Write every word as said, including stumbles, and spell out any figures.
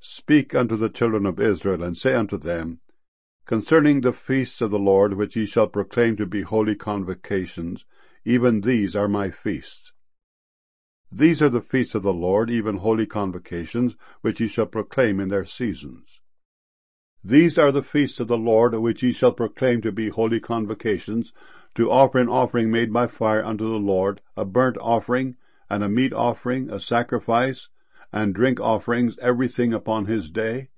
Speak unto the children of Israel, and say unto them, Concerning the feasts of the Lord, which ye shall proclaim to be holy convocations, even these are my feasts. These are the feasts of the Lord, even holy convocations, which ye shall proclaim in their seasons. These are the feasts of the Lord, which ye shall proclaim to be holy convocations, to offer an offering made by fire unto the Lord, a burnt offering, and a meat offering, a sacrifice, and drink offerings, everything upon his day.